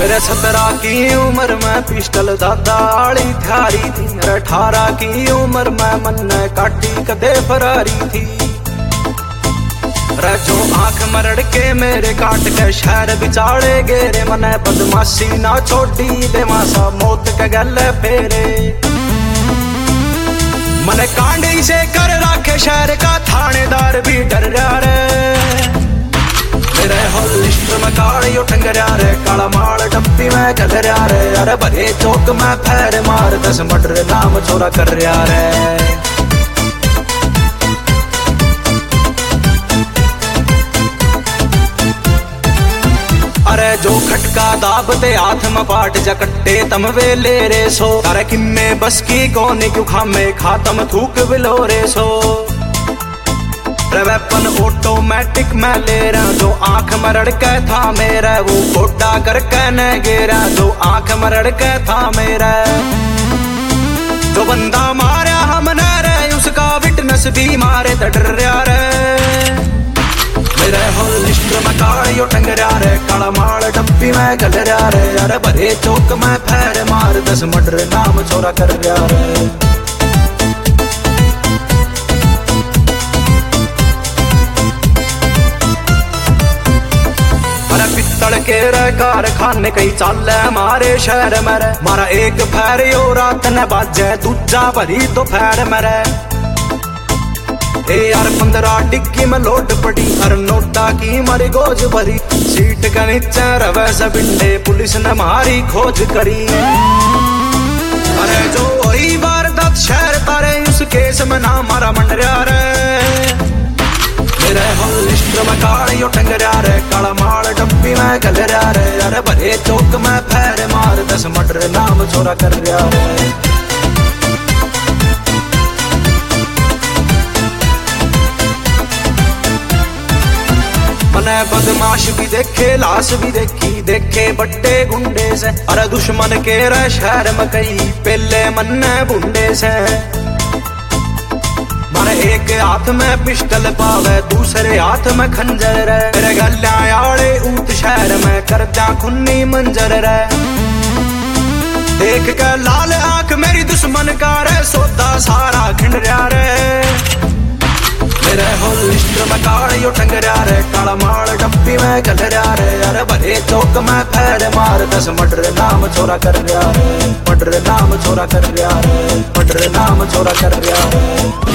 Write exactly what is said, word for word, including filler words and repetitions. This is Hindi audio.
मेरे सत्रह की उम्र में पिस्टल दादाली थारी थी। मेरे अठारह की उम्र में मन काटी कदे फरारी थी। रे जो आंख मरड़ के मेरे काट के शहर बिचाड़े गेरे मने बदमाशी ना छोड़ी दे मासा मौत के गले फेरे। मने कांडी से कर राखे शहर का थानेदार भी डर रहा रे। मेरे होलिस्ट में कालियो टंगरिया रे काला माल डब्बी में कलरिया रे। अरे भरे चौक में फैर मार दस मर्डर नाम छोरा कर रहा रे। अरे जो खटका दाबते हाथ में पाट जकट्टे तम वे ले रे सो। अरे किम्मे बस की कौन क्यों खामे खातम थूक बिलो रे सो। वेपन ऑटोमेटिक मैं ले रहा जो आंख मरड़ के था मेरा वो गोड्डा करके न गिरा जो आंख मरड़ के था मेरा। जो बंदा मारा हमने रे उसका विटनेस भी मारे तो डर रहा रे। मेरे होलिस्ट में कालियो टंगरिया रे काला माल डब्बी में गलरिया रे। अरे भरे चौक में फैर मार दस मर्डर नाम छोरा कर रहा रे। के कारखाने कई चाले मारे शहर मरे। मारा एक फैर यो रात ने बाजे दूजा भरी तो फैर मरे। ए यार पंद्रह डिक्की में लोड पड़ी हर नोटा की मारी गोज भरी। सीट के नीचे रवे से बिंडे पुलिस ने मारी खोज करी। अरे जो वही वारदात शहर तारे उस केस में ना मारा मंडरिया रे। मेरे होलिस्ट में कालियो टंगरिया रे काला माल डब्बी में गलरिया रे। अरे भरे चौक में फैर मार दस मर्डर नाम छोरा कर रहा रे। मने बदमाश भी देखे लाश भी देखी देखे बट्टे गुंडे से। अरे दुश्मन के रे शहर में कई पहले मन बुंडे से। मारे एक हाथ में पिस्टल पावे दूसरे हाथ में खंजर रे। मेरे गल्या आड़े ऊत शहर में करता खुन्नी मंजर रे। देख के लाल आंख मेरी दुश्मन का रे सोदा सारा खिंड रहा रे। मेरे होलिस्ट में कालियो टंगरिया रे काला माल डब्बी में गलरिया रे। अरे भरे चौक में फैर मार दस मर्डर नाम छोरा कर रहा रे। मर्डर नाम छोरा कर रहा रे। मर्डर नाम छोरा कर रहा रे।